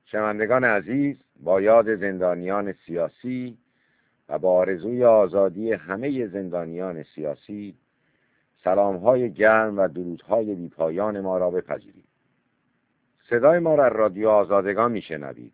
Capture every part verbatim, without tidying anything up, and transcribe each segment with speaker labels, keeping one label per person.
Speaker 1: شنوندگان عزیز، با یاد زندانیان سیاسی و با آرزوی آزادی همه زندانیان سیاسی، سلام‌های گرم و درودهای بی‌پایان ما را بپذیرید. صدای ما را رادیو آزادگان میشنوید.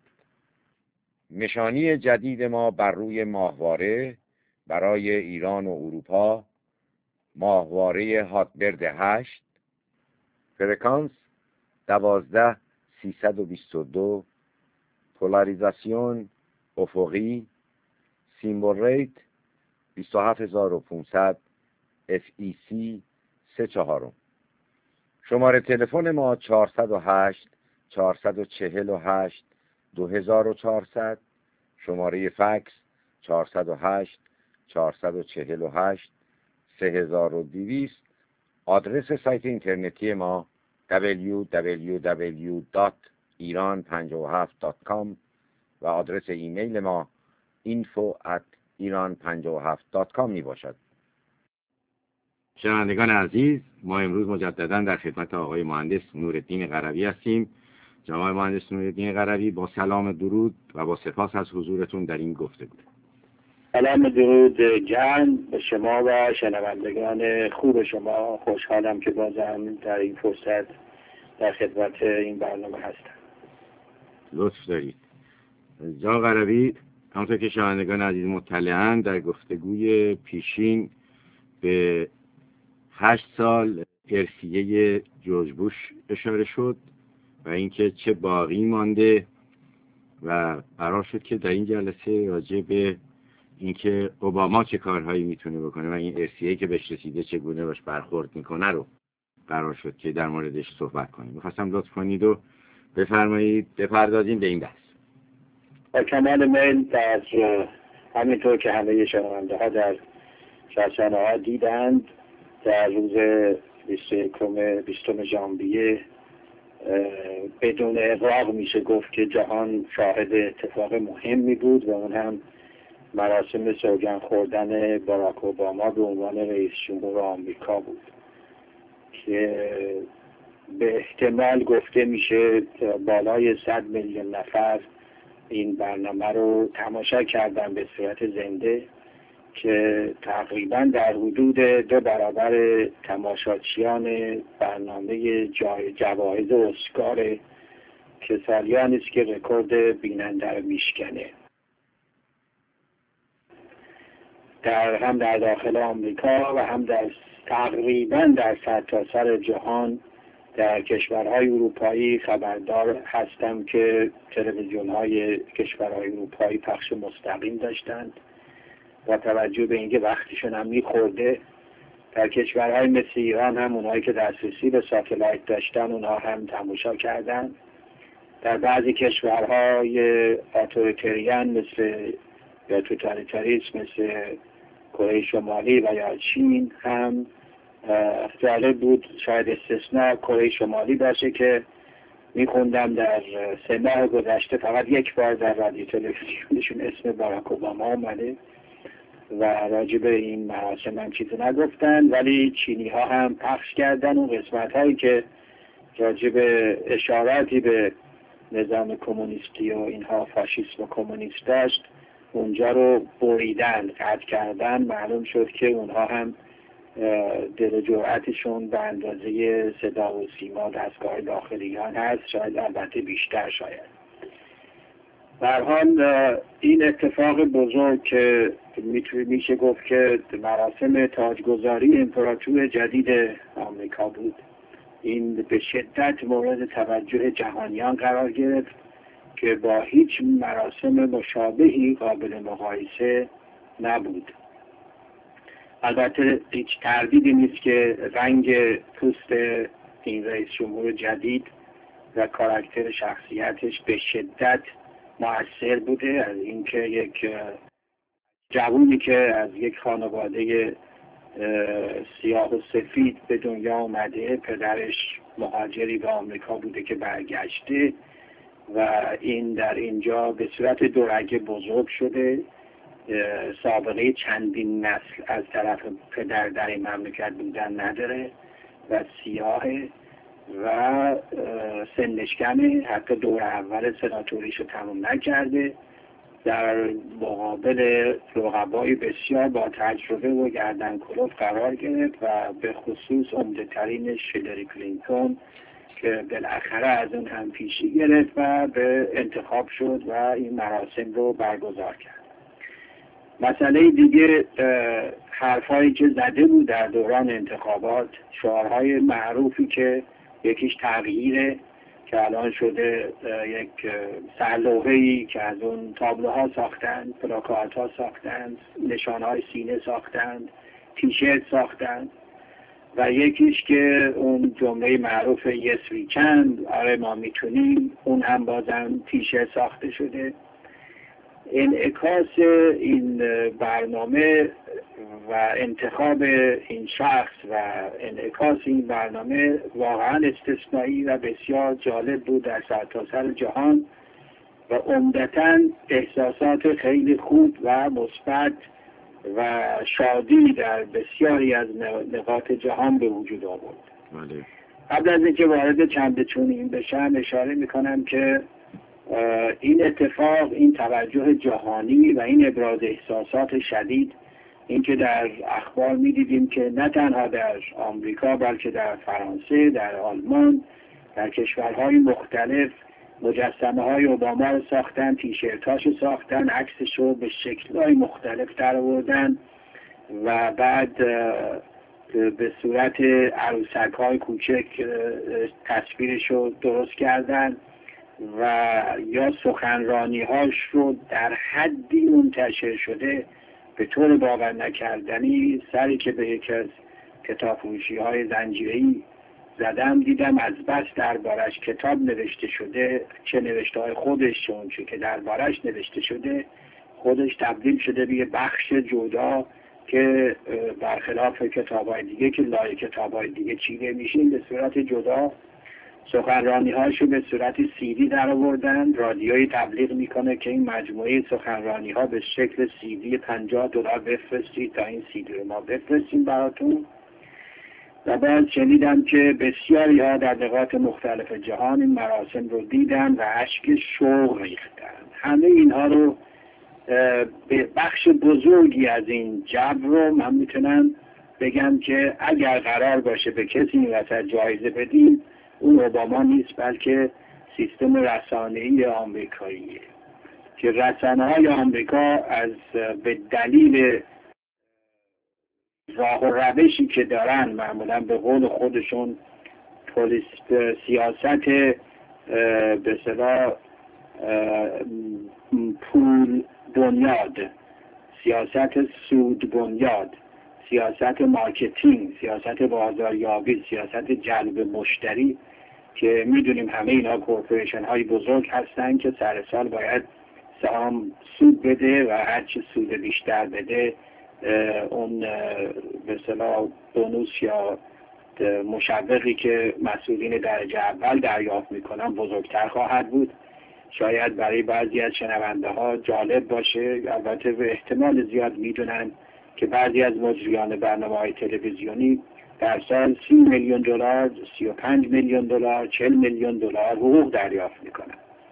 Speaker 1: نشانی جدید ما بر روی ماهواره برای ایران و اروپا، ماهواره هاتبرد هشت، فرکانس دوازده سیصد و بیست و دو، پولاریزاسیون افقی، سیمبل ریت بیست و هفت هزار و پانصد، اف ای سی سه چهارم. شماره تلفن ما چهارصد و هشت چهارصد و چهل و هشت دو هزار و چهارصد، شماره فکس چهارصد و هشت چهارصد و چهل و هشت سه هزار و دویست. آدرس سایت اینترنتی ما دبلیو دبلیو دبلیو دات ایران پنجاه و هفت دات کام و آدرس ایمیل ما اینفو ات ایران پنجاه و هفت دات کام می باشد. شنوندگان عزیز، ما امروز مجددا در خدمت آقای مهندس نورالدین قروی هستیم. جناب مهندس نورالدین قروی، با سلام درود و با سپاس از حضورتون در این گفتگو.
Speaker 2: سلام درود گرم به شما و شنوندگان خوب شما. خوشحالم که بازم در این فرصت در خدمت این برنامه هستم.
Speaker 1: لطف دارید. جناب قروی، همونطور که شنوندگان عزیز مطلعاند، در گفتگوی پیشین به هشت سال ارثیه جورج بوش اشاره شد و اینکه چه باقی مانده و قرار شد که در این جلسه راجع به اینکه اوباما چه کارهایی میتونه بکنه و این ارثیه‌ای که بهش رسیده چگونه باش برخورد میکنه رو قرار شد که در موردش صحبت کنیم. می‌خواستم لطف کنید و بفرمایید بپردازیم به این بحث.
Speaker 2: با کمال میل. در همینطور که همه شنونده ها در رسانه ها دیدند، در روز بیستم ژانویه بدون اغراق میشه گفت که جهان شاهد اتفاق مهمی بود و اون هم مراسم سوگند خوردن باراک اوباما به عنوان رئیس جمهور آمریکا بود که به احتمال گفته میشه بالای صد میلیون نفر این برنامه رو تماشا کردن به صورت زنده، که تقریبا در حدود دو برابر تماشاچیان برنامه جای جوایز اسکار که سالیانی است که رکورد بیننده رو میشکنه. در هم در داخل آمریکا و هم در تقریبا در سرتاسر جهان، در کشورهای اروپایی خبردار هستم که تلویزیون‌های کشورهای اروپایی پخش مستقیم داشتند و توجه به اینکه وقتشون هم میخورده، در کشورهای مثل ایران هم اونهایی که دسترسی به ساتلایت داشتن اونها هم تماشا کردن. در بعضی کشورهای اتوریتریان مثل یا توتالیتاریسم مثل کره شمالی و یا چین هم جالب بود، شاید استثناء کره شمالی باشه که میخوندم در سه ماه گذشته فقط یک بار در رادیو تلویزیونشون اسم باراک اوباما اومده و راجع به این مراسم هم چیزی نگفتن، ولی چینی ها هم پخش کردن اون قسمت هایی که راجع به اشاراتی به نظام کمونیستی و اینها فاشیسم و کمونیست داشت، اونجا رو بریدن، قطع کردن. معلوم شد که اونها هم دل و جرأتشون به اندازه صدا و سیما دستگاه داخلیان هست، شاید البته بیشتر شاید. به هر حال این اتفاق بزرگ که میشه گفت که مراسم تاجگذاری امپراتور جدید آمریکا بود، این به شدت مورد توجه جهانیان قرار گرفت که با هیچ مراسم مشابهی قابل مقایسه نبود. البته هیچ تردیدی نیست که رنگ پوست این رئیس جمهور جدید و کاراکتر شخصیتش به شدت مؤثر بوده. از اینکه یک جوونی که از یک خانواده سیاه و سفید به دنیا آمده، پدرش مهاجری به آمریکا بوده که برگشته و این در اینجا به صورت دورگه بزرگ شده، سابقه چندین نسل از طرف پدر در این مملکت بودن نداره و سیاهه و سنش کمه، حتی دور اول سناتوریش رو تموم نکرده، در مقابل رقبای بسیار با تجربه و گردن کلوف قرار گرفت و به خصوص عمده ترینش هیلاری کلینتون که بالاخره از اون هم پیشی گرفت و به انتخاب شد و این مراسم رو برگزار کرد. مسئله دیگه حرفایی که زده بود در دوران انتخابات، شعارهای معروفی که یکیش تغییره که الان شده یک سرلوحه‌ای که از اون تابلوها ساختند، پلاکارت‌ها ساختند، نشانهای سینه ساختند، تیشرت ساختند، و یکیش که اون جمله معروف یس وی کن، آره ما میتونیم، اون هم بازم تیشرت ساخته شده. انعکاس این برنامه و انتخاب این شخص و انعکاس این برنامه واقعا استثنایی و بسیار جالب بود در سرتاسر جهان و عمدتاً احساسات خیلی خوب و مثبت و شادی در بسیاری از نقاط جهان به وجود آورد.
Speaker 1: بله.
Speaker 2: قبل از اینکه وارد چند چون این بشم اشاره میکنم که این اتفاق، این توجه جهانی و این ابراز احساسات شدید، این که در اخبار میدیدیم که نه تنها در آمریکا بلکه در فرانسه، در آلمان، در کشورهای مختلف مجسمه های اوباما رو ساختن، تیشرتاش رو ساختن، عکسش رو به شکل‌های مختلف در آوردن و بعد به صورت عروسک های کوچک تصویرش رو درست کردن و یا سخنرانی هاش رو در حدی منتشر شده به طور باور نکردنی. سری که به یکی از کتاب فروشی های زنجیره‌ای زدم دیدم از بس دربارش کتاب نوشته شده، چه نوشته های خودش چون چه که دربارش نوشته شده، خودش تبدیل شده به یه بخش جدا که برخلاف کتاب های دیگه که لای کتاب های دیگه چیده میشین، به صورت جدا سخنرانی هاشو به صورت سیدی در آوردن. رادیویی تبلیغ میکنه که این مجموعه سخنرانی ها به شکل سیدی پنجاه دلار بفرستید تا این سیدی رو ما بفرستیم براتون. و بعد شنیدم که بسیاری ها در نقاط مختلف جهان این مراسم رو دیدن و اشک شوق ریختن. همه اینها رو به بخش بزرگی از این جو رو من میتونم بگم که اگر قرار باشه به کسی این وسط جایزه بدیم، اون اوباما نیست بلکه سیستم رسانه‌ای آمریکاییه که رسانه‌های آمریکا از به دلیل راه و روشی که دارن، معمولا به قول خودشون پولیس سیاست به اصطلاح پول بنیاد، سیاست سود بنیاد، سیاست مارکتینگ، سیاست بازاریابی، سیاست جلب مشتری، که میدونیم همه اینا کورپوریشن های بزرگ هستن که سر سال باید سهام سود بده و هرچی سود بیشتر بده اون به اصطلاح بونوس یا مشوقی که مسئولین درجه اول دریافت میکنن بزرگتر خواهد بود. شاید برای بعضی از شنونده ها جالب باشه، البته به احتمال زیاد میدونن که بعضی از مجریان برنامه‌های تلویزیونی در سال سی میلیون دلار، سی و پنج میلیون دلار، چهل میلیون دلار حقوق دریافت میکنن.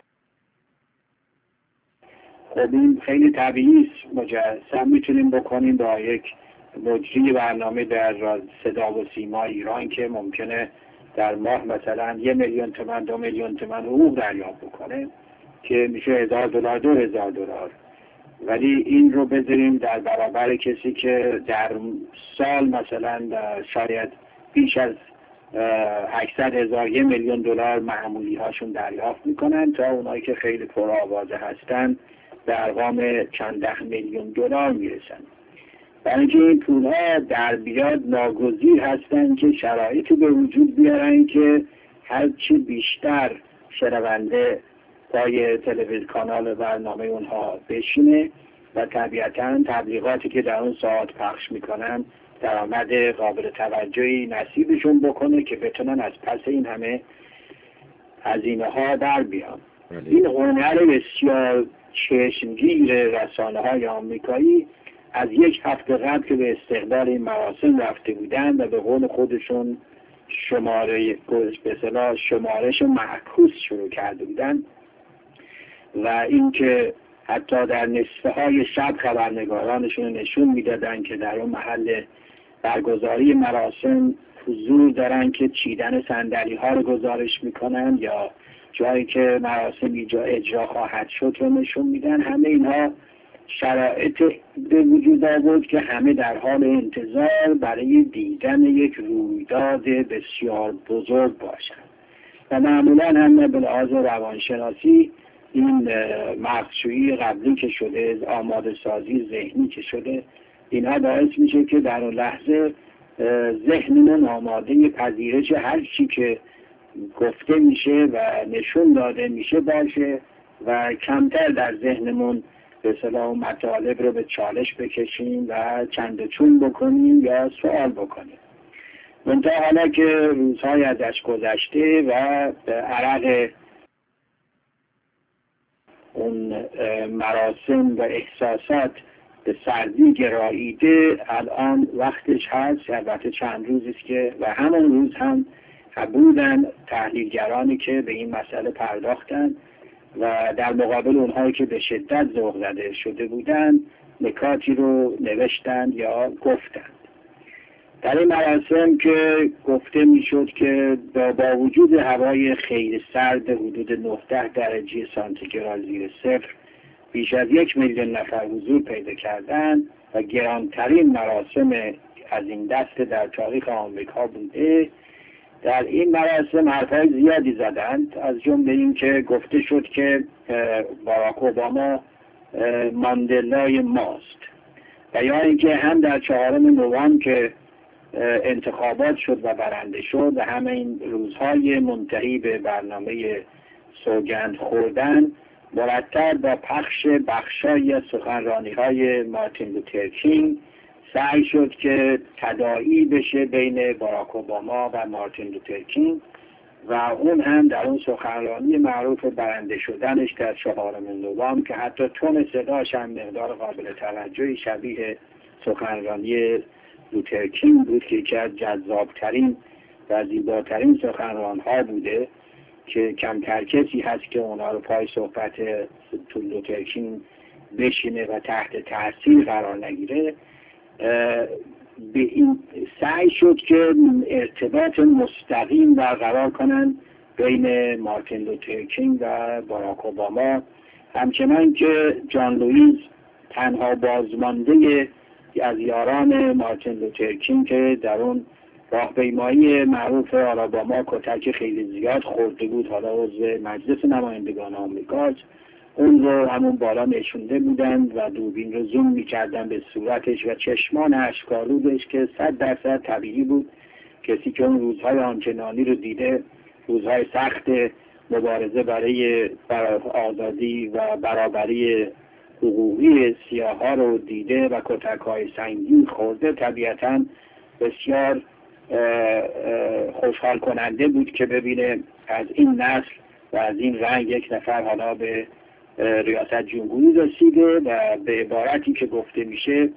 Speaker 2: خب این خیلی طبیعی است، مجسم میتونیم بکنیم با یک مجری برنامه در صدا و سیما ایران که ممکنه در ماه مثلا یه میلیون تومان، دو میلیون تومان حقوق دریافت بکنه که میشه هزار دلار، دو هزار دلار. ولی این رو بذاریم در برابر کسی که در سال مثلا شاید بیش از هشتصد هزار، یک میلیون دلار معمولی هاشون دریافت میکنن، تا اونایی که خیلی پرآوازه هستن در ارقام چند ده میلیون دلار میرسن. برای اینکه این پولها در بیاد ناگزیر هستن که شرایطی به وجود بیارن که هرچی بیشتر شنونده پای تلویزیون کانال برنامه اونها بشینه و طبیعتاً تبلیغاتی که در اون ساعت پخش میکنن درآمد قابل توجهی نصیبشون بکنه که بتونن از پس این همه هزینه ها در بیان. این هنر بسیار چشمگیر رسانه های آمریکایی از یک هفته قبل که به استقبال این مراسم رفته بودن و به قول خودشون شماره به اصطلاح شمارش معکوس شروع کرده بودن و اینکه حتی در نصفه های شب خبرنگارانشون نشون میدادن که در اون محل برگزاری مراسم حضور دارن که چیدن صندلی ها رو گزارش میکنن یا جایی که مراسم اجرا خواهد شد رو نشون میدن. همه اینها شرایط به وجود آورد که همه در حال انتظار برای دیدن یک رویداد بسیار بزرگ باشند و معمولا هم به لحاظ روانشناسی این مغزشویی قبلی که شده، آماده سازی ذهنی که شده، اینها باعث میشه که در اون لحظه ذهنمون آماده پذیرش هر چی که گفته میشه و نشون داده میشه باشه و کمتر در ذهنمون به اصطلاح مطالب رو به چالش بکشیم و چند و چون بکنیم یا سوال بکنیم. منتها حالا که روزهای ازش گذشته و عرق اون مراسم و احساسات به سردی گراییده، الان وقتش هست، البته چند روزی است که و همون روز هم بودن تحلیلگرانی که به این مسئله پرداختن و در مقابل اونهایی که به شدت ذوق زده شده بودن نکاتی رو نوشتند یا گفتند. در این مراسم که گفته میشد که با وجود هوای خیلی سرد حدود نوزده درجه سانتیگراد زیر صفر بیش از یک میلیون نفر حضور پیدا کردند و گرانترین مراسم از این دست در تاریخ آمریکا بوده. در این مراسم حرفای زیادی زدند، از جمله این که گفته شد که باراک اوباما ماندلای ماست و یا اینکه هم در چهارم نوامبر که انتخابات شد و برنده شد و همه این روزهای منتهی به برنامه سوگند خوردن مرتب با پخش بخشای از سخنرانی‌های مارتین لوتر کینگ سعی شد که تداعی بشه بین باراک اوباما و مارتین لوتر کینگ و اون هم در اون سخنرانی معروف برنده شدنش در چهارم نوامبر که حتی تون صداش هم مقدار قابل توجهی شبیه سخنرانی لوتر کینگ بود که یکی از جذابترین و زیباترین سخنران‌ها بوده که کمتر کسی هست که اونا رو پای صحبت لوتر کینگ بشینه و تحت تاثیر قرار نگیره. به این سعی شد که ارتباط مستقیم برقرار کنن بین مارتین لوتر کینگ و باراک اوباما، همچنان که جان لوئیس تنها بازمانده از یاران مارتین لوتر کینگ که در اون راهپیمایی معروف آلاباما کتک خیلی زیاد خورده بود، حالا عضو مجلس نمایندگان آمریکاست، اون رو همون بالا نشونده بودن و دوربین رو زوم میکردن به صورتش و چشمان اشک‌آلودش که صد درصد طبیعی بود. کسی که اون روزهای آنچنانی رو دیده، روزهای سخت مبارزه برای آزادی و برابری حقوقی سیاها رو دیده و کتک‌های سنگین خورده، طبیعتاً بسیار خوشحال کننده بود که ببینه از این نسل و از این رنگ یک نفر حالا به ریاست جمهوری رسیده و به عبارتی که گفته میشه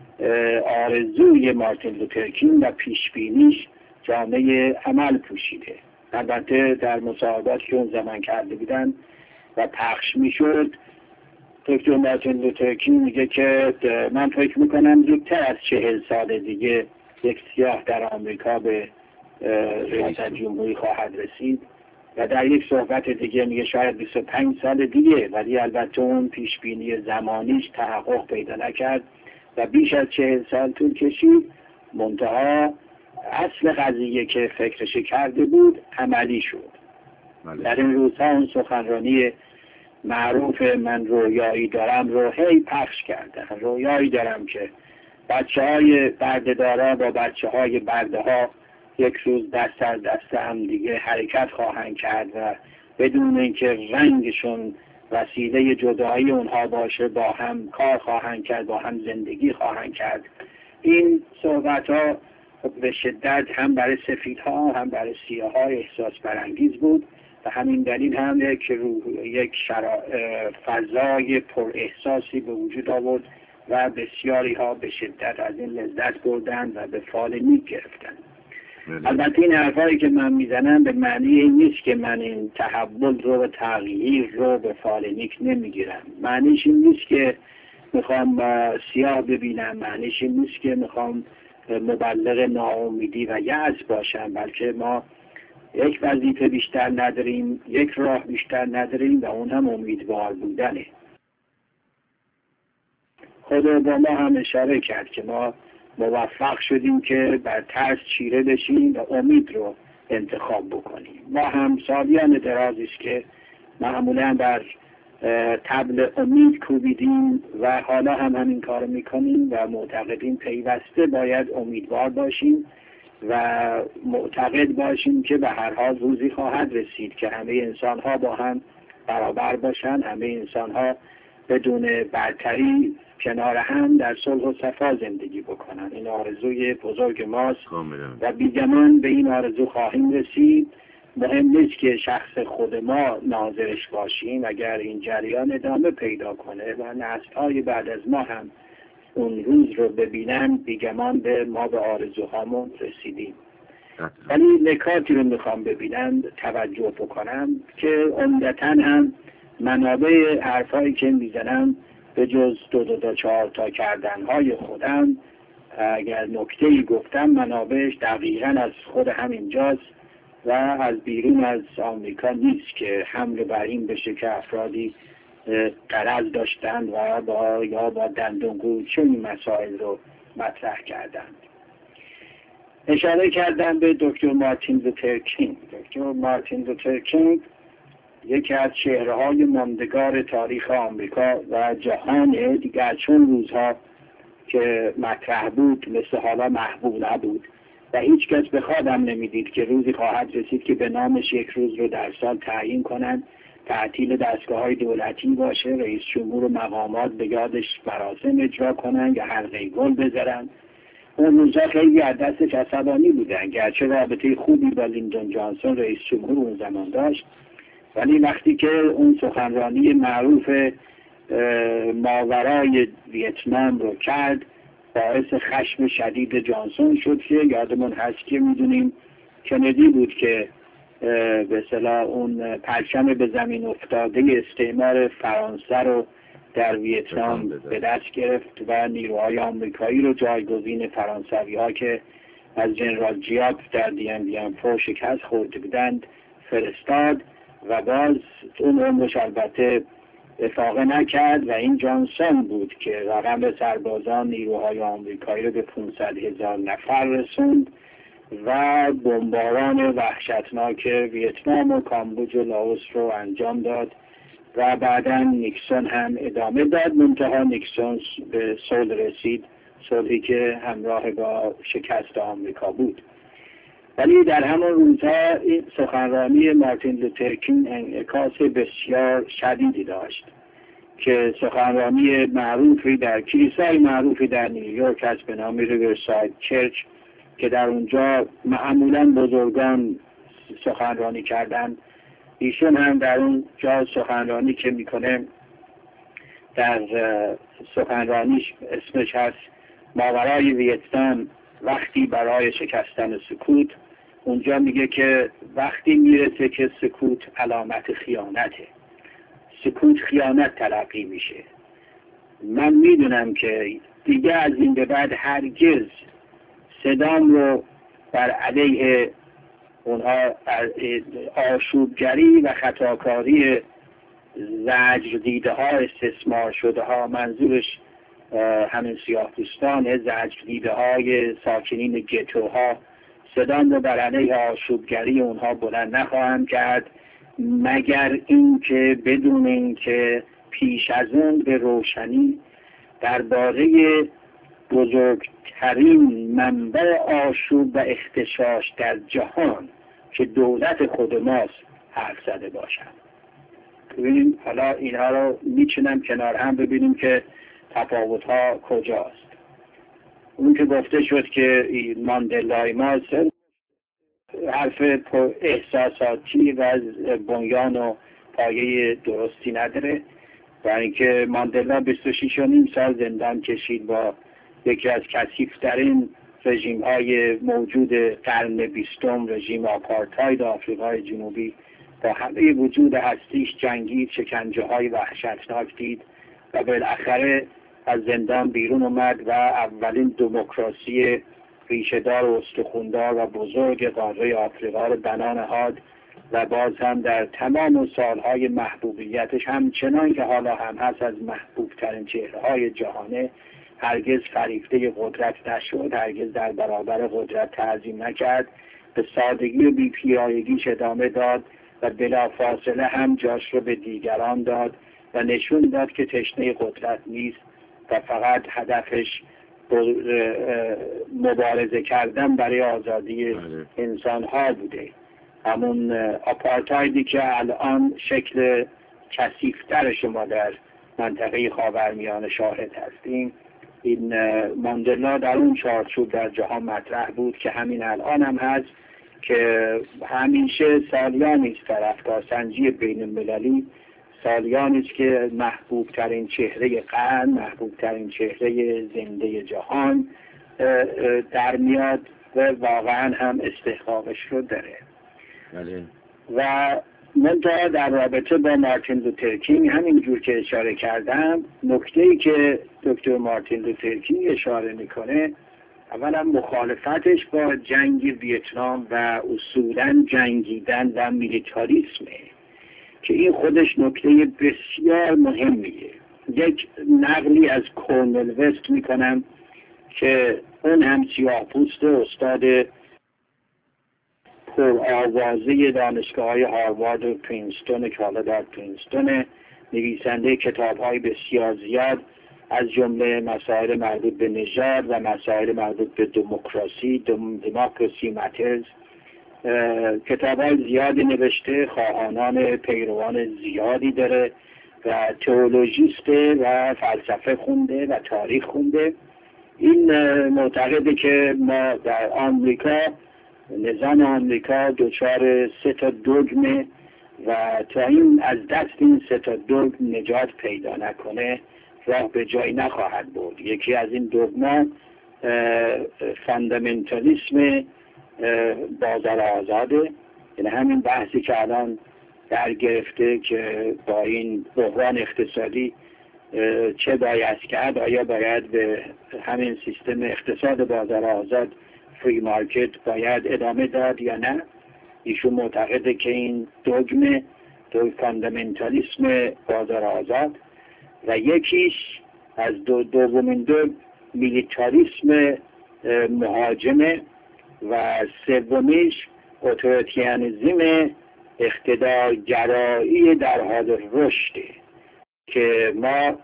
Speaker 2: آرزوی مارتین لوتر کینگ و پیشبینیش جامعه عمل پوشیده. البته در مصاحباتی که اون زمان کرده بودن و پخش میشد، دکتر مارتین لوتر کینگ میگه که من فکر میکنم زودتر از چهل سال دیگه یک سیاه در آمریکا به ریاست جمهوری خواهد رسید و در یک صحبت دیگه میگه شاید بیست و پنج سال دیگه، ولی البته اون پیشبینی زمانیش تحقق پیدا نکرد و بیش از چهل سال طول کشید. منتها اصل قضیه که فکرش کرده بود عملی شد. مالی. در این روزها اون سخنرانی معروف من رویایی دارم رو هی پخش کردن. رویایی دارم که بچه های بردهدارا با بچه های برده ها یک روز دست در دست هم دیگه حرکت خواهند کرد و بدون اینکه رنگشون وسیله جدایی اونها باشه با هم کار خواهند کرد، با هم زندگی خواهند کرد. این صحبت ها به شدت هم برای سفیدها هم برای سیاها احساس برانگیز بود و همین دلیل هم یک یک شرا... فضای پر احساسی به وجود آورد و بسیاری ها به شدت از این لذت بردند و به فال نیک گرفتند. البته این حرفایی که من میزنم به معنی این نیست که من این تحول رو و تغییر رو به فالنیک نمیگیرم. معنیش این نیست که میخوام سیاه ببینم، معنیش این نیست که میخوام مبلغ ناامیدی و یأس باشم، بلکه ما یک وظیفه بیشتر نداریم، یک راه بیشتر نداریم و اون هم امیدوار بودنه. خود اوباما هم اشاره کرد که ما موفق شدیم که بر ترس چیره بشیم و امید رو انتخاب بکنیم. ما هم سالیان درازی است که معمولا بر طبل امید کوبیدیم و حالا هم همین کار میکنیم و معتقدیم پیوسته باید امیدوار باشیم و معتقد باشیم که به هر حال روزی خواهد رسید که همه انسان ها با هم برابر باشن، همه انسان ها بدون برتری کنار هم در صلح و صفا زندگی بکنن. این آرزوی بزرگ ماست و بیگمان به این آرزو خواهیم رسید. مهم نیست که شخص خود ما ناظرش باشیم، اگر این جریان ادامه پیدا کنه و نسل‌های بعد از ما هم اون روز رو ببینن، بیگمان به ما به آرزوهامون رسیدیم. ولی نکاتی رو میخوام ببینم، توجه بکنم که عمدتاً هم منابع حرفایی که میزنم به جز دو دو دو چهار تا کردنهای خودم، اگر نکته‌ای گفتم منابعش دقیقاً از خود همینجاست و از بیرون از آمریکا نیست که حمله بر این بشه که افرادی غرض داشتن و با یا با دندونگو چون مسائل رو مطرح کردند. اشاره کردن به دکتر مارتین لوتر کینگ. دکتر مارتین لوتر کینگ یکی از چهره‌های ماندگار تاریخ آمریکا و جهان دیگر، چون روزها که مطرح بود مثل حالا محبوب نبود و هیچ کس به خوابم نمیدید که روزی خواهد رسید که به نامش یک روز رو در سال تعیین کنند، تعطیل دستگاه‌های دولتی باشه، رئیس جمهور و مقامات به یادش مراسم اجرا کنند یا حلقه گل بذارن. اون روزها خیلی از دستش عصبانی بودن، گرچه رابطه خوبی با لیندون جانسون رئیس جمهور اون زمان داشت، ولی وقتی که اون سخنرانی معروف ماورای ویتنام رو کرد، باعث خشم شدید جانسون شد که یادمون هست که میدونیم کندی بود که به اصطلاح اون پرچم به زمین افتاده استعمار فرانسه رو در ویتنام به دست گرفت و نیروهای آمریکایی رو جایگزین فرانسوی ها که از جنرال جیاب در دیم دیم فور شکست خورده بودند فرستاد و باز اون عمرش البته افاقه نکرد و این جانسون بود که رقم سربازان نیروهای آمریکایی رو به پانصد هزار نفر رسوند و بمباران وحشتناک ویتنام و کامبوج و لاوس رو انجام داد و بعدا نیکسون هم ادامه داد. منتها نیکسون به صلح رسید، صلحی که همراه با شکست آمریکا بود. ولی در همون روزها این سخنرانی مارتین لوتر کینگ انعکاس بسیار شدیدی داشت که سخنرانی معروفی در کلیسای معروفی در نیویورک است به نام ریورساید چرچ که در اونجا معمولا بزرگان سخنرانی کردن. ایشون هم در اون جا سخنرانی که میکنه در سخنرانیش اسمش هست ماورای ویتنام وقتی برای شکستن سکوت. اونجا میگه که وقتی میرسه که سکوت علامت خیانته، سکوت خیانت تلقی میشه. من میدونم که دیگه از این به بعد هرگز صدام رو بر علیه اونها آشوبگری و خطاکاری زجر دیده ها استثمار شده ها، منظورش همین سیاه پوستان، زجر دیده های ساکنین گتوها، صدام رو بر علیه آشوبگری اونها بلند نخواهم کرد مگر اینکه بدون اینکه پیش از اون به روشنی درباره بزرگترین منبع آشوب و اختشاش در جهان که دولت خود ماست حرف زده باشم. ببینیم حالا اینها رو میچینم کنار هم ببینیم که تفاوت‌ها کجاست. اون که گفته شد که ماندلای ما حرف احساساتی و بنیان و پایه درستی نداره و اینکه ماندلا بیست و شش و نیم سال زندان کشید با یکی از کثیف‌ترین رژیم های موجود قرن بیستم، رژیم آپارتاید آفریقای جنوبی، با همه وجود هستیش جنگید، شکنجه های وحشتناک دید و بالاخره از زندان بیرون اومد و اولین دموکراسی ریشه‌دار و استخوندار و بزرگ قاره آفریقا رو بنا نهاد و باز هم در تمام سالهای محبوبیتش همچنان که حالا هم هست از محبوب ترین چهره‌های جهانه، هرگز فریفته قدرت نشد، هرگز در برابر قدرت تعظیم نکرد، به سادگی و بی‌پیرایگیش ادامه داد و بلافاصله هم جاش رو به دیگران داد و نشون داد که تشنه قدرت نیست و فقط هدفش مبارزه کردن برای آزادی انسان ها بوده. همون آپارتایدی که الان شکل کثیف‌تر شما در منطقه خاورمیانه شاهد هستیم، این ماندلا در اون چارچوب در جهان مطرح بود که همین الان هم هست که همیشه سالیانی است در افکارسنجی بین المللی، سالیانی است که محبوب ترین چهره قرن، محبوب ترین چهره زنده جهان در میاد و واقعا هم استحقاقش رو داره.
Speaker 1: بله.
Speaker 2: و من تا در رابطه با مارتین لوتر کینگ همینجور که اشاره کردم، نکته‌ای که دکتر مارتین لوتر کینگ اشاره میکنه اولا مخالفتش با جنگ ویتنام و اصولا جنگیدن و میلیتاریسمه که این خودش نکته بسیار مهمیه. یک نقلی از کورنل وست میکنم که اون هم سیاه‌پوست استاد پرآوازه دانشگاه‌های هاروارد و پرینستون که حالا در پرینستون، نویسنده کتاب‌های بسیار زیاد از جمله مسائل مربوط به نژاد و مسائل مربوط به دموکراسی، دموکراسی ماترز، کتاب‌های زیادی نوشته، خواهانان پیروان زیادی داره و تئولوژیسته و فلسفه خونده و تاریخ خونده. این معتقده که ما در آمریکا، نظام آمریکا دچار سه تا دگمه و تا این از دست این سه تا دگم نجات پیدا نکنه راه به جایی نخواهد برد. یکی از این دگما فاندامنتالیسم بازار آزاده، یعنی همین بحثی که الان در گرفته که با این بحران اقتصادی چه باید کرد، آیا باید به همین سیستم اقتصاد بازار آزاد فری مارکت باید ادامه داد یا نه. ایشون معتقده که این دگمه دو فاندامنتالیسم بازار آزاد و یکیش از دو دومین دو میلیتاریسم مهاجمه و سومیش اتوریتریانیسم اقتدارگرایی در حال رشده که ما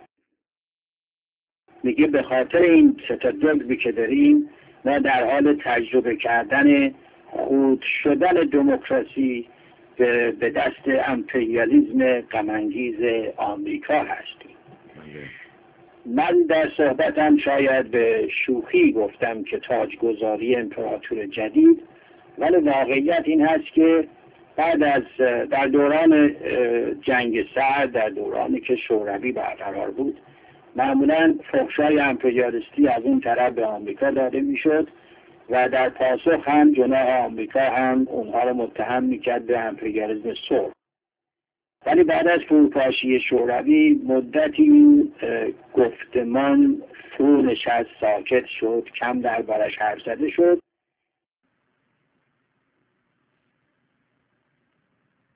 Speaker 2: میگه به خاطر این سه تا دگمی که داریم ما در حال تجربه کردن خود شدن دموکراسی به دست امپریالیسم غم‌انگیز آمریکا هستیم. من در صحبتم شاید به شوخی گفتم که تاجگذاری امپراتور جدید، ولی واقعیت این هست که بعد از در دوران جنگ سرد، در دورانی که شوروی برقرار بود، معمولا فحشای امپریالیستی از این طرف به آمریکا داده میشد و در پاسخ هم جناح آمریکا هم اونها رو متهم میکرد به امپریالیسم سرخ. ولی بعد از فروپاشی شوروی مدتی گفتمان فرو نشست، ساکت شد، کم دربارش حرف زده شد